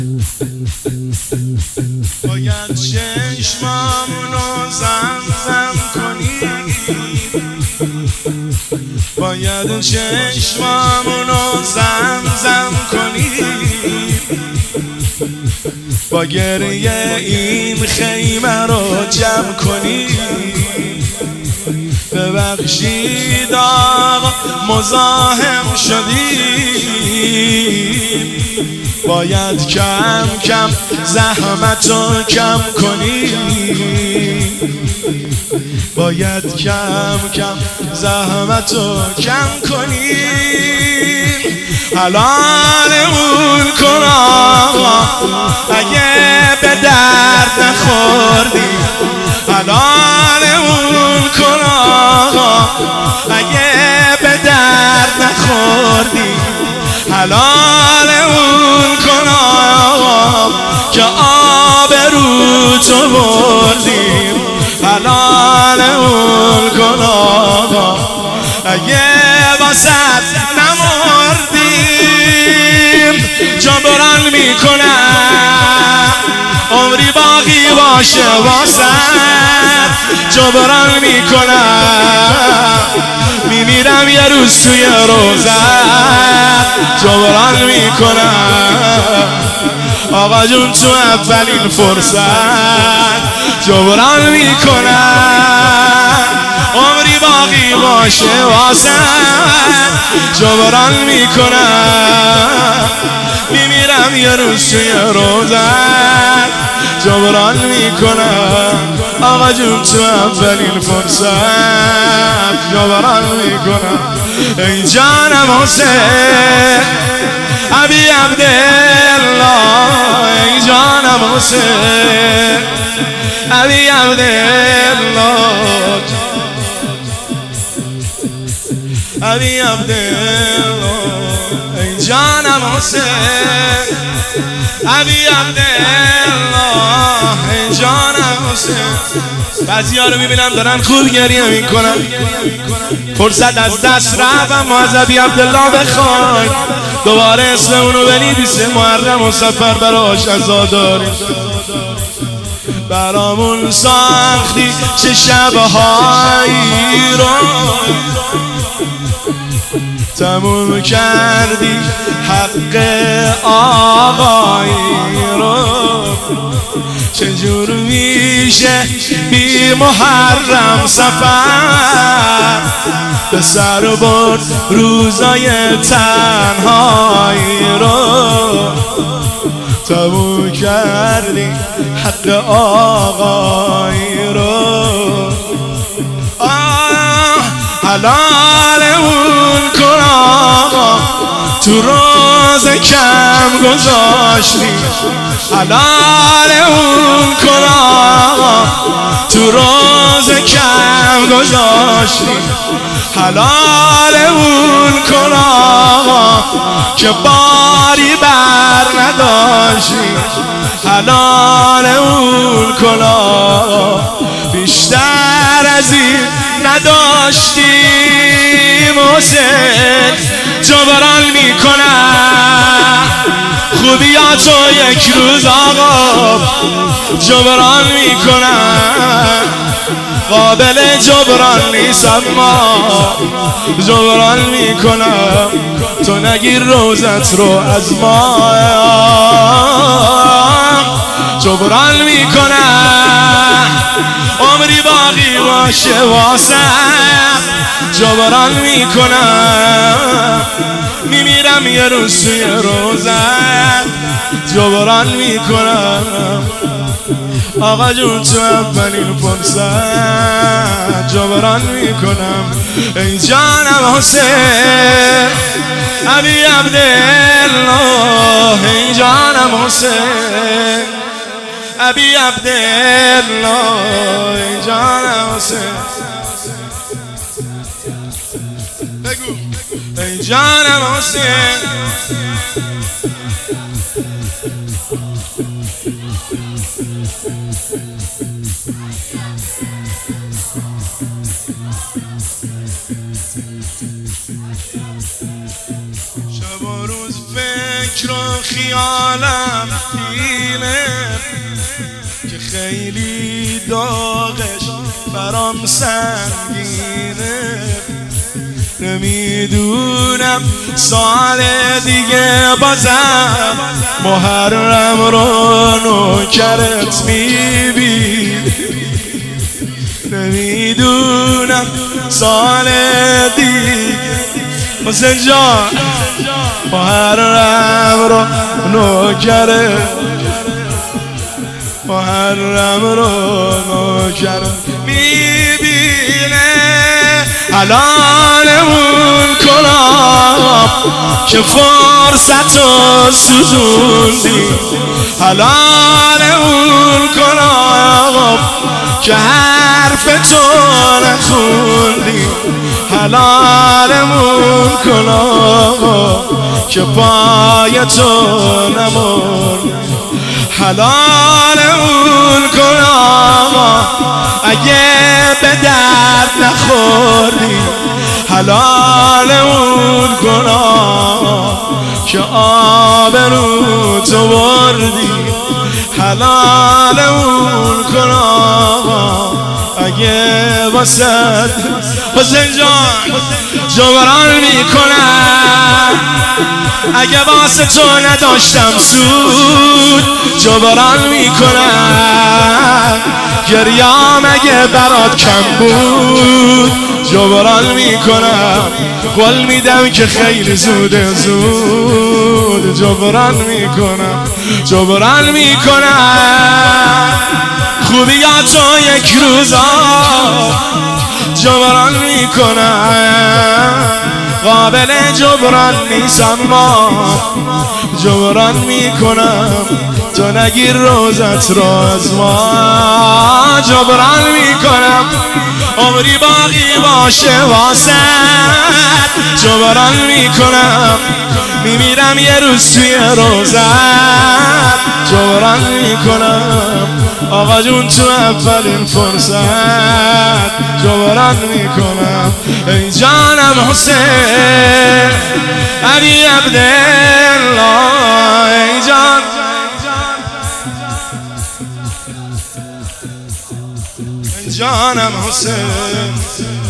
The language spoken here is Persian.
باید چشمامونو زمزم کنی، باید چشمامونو زمزم کنی، با گریه این خیمه رو جمع کنی. ببخشید آقا مزاحم شدی، باید کم کم زحمتو کم کنی، باید کم کم زحمتو کم کنی. حلالمون کن آقا اگه به درد نخوردی، حلالمون کن آقا اگه به درد نخوردی، حلالمون کن آقا که آبروتو بردیم، حلالمون کن آقا اگه واسط نمردیم. جبران میکنم عمری باقی باشه واسط، جبران میکنم میمیرم یه روز توی روزت، جبران میکنم آقا جون تو اولین فرصت، جبران میکنم عمری باقی باشه واسط، جبران میکنم میمیرم یه روز توی روزت، جبران میکنم آقا جون تو اولین فرصت، جبران میکنم. ای جانم حسین ابی عبدالله، ای جانم حسین ابی عبدالله، ابی عبدالله، ای جانم حسین ابی عبدالله، ای جانم حسین. بعضی‌ها رو میبینم دارن خوب گریه میکنن، فرصت از دست رفت، اما از ابی عبدالله بخوای دوباره اسم اونو بنویسه، محرم و سفر براش عزاداری. برامون ساختی چه شبهایی رو، تموم کردی حق آقایی رو. چجور میشه بی محرم سفر به سر برد روزای تنهایی رو، تموم کردی حق آقایی رو. حلالمون کن آقا تو روز کم گذاشتی، حلالمون کن آقا تو روز کم گذاشتی، حلالمون کن آقا که باری بر نداشتی، حلالمون کن آقا بیشتر از این نداشتیم. حسین جبران میکنم خوبیاتو یک روز آقا، جبران میکنم قابل جبران نیست اما جبران میکنم. تو نگیر روزت رو از ما، جبران میکنم عمری باقی باشه واسم، جبران میکنم میمیرم یه روز توی روزت، جبران میکنم آقا جون تو اولین فرصت، جبران میکنم. ای جانم حسین ابی عبدالله، ای جانم حسین ابی عبدالله، ای جانم حسین بگو، ای جانم حسین شب و روز فکر فکر و خیالم اینه که خیلی داغش برام سنگینه. نمیدونم سال دیگه بازم محرم رو نوکرت میبینی. نمیدونم سال دیگه حسین جان محرم رو نوکرت، محرم رو نوکرت میبینه. حلالمون کنم که فرصت رو سوزوندی، حلالمون کنم که حرف تو نخوندی، حلالمون کنم که پای تو نموندی، حلالمون کنم اگه به درد نخوردی، حلالمون کنم که آبرو تو بردی، حلالمون کنم اگه واسد حسین جان جبران میکنم اگه واسه تو نداشتم سود، جبران میکنم گریام اگه برات کم بود، جبران میکنم قول میدم که خیلی زوده زود، جبران میکنم، جبران میکنم خوبیاتو یک روزا جبران میکنم، قابل جبران نیست اما جبران میکنم، تو نگیر روزت رو از ما، جبران میکنم عمری باقی باشه واسه، جبران میکنم میمیرم یه روز توی روزت، جبران میکنم آقا جون تو اولین فرصت، جبران میکنم ای جانم حسین علی عبدالله، ای جان ای جانم حسین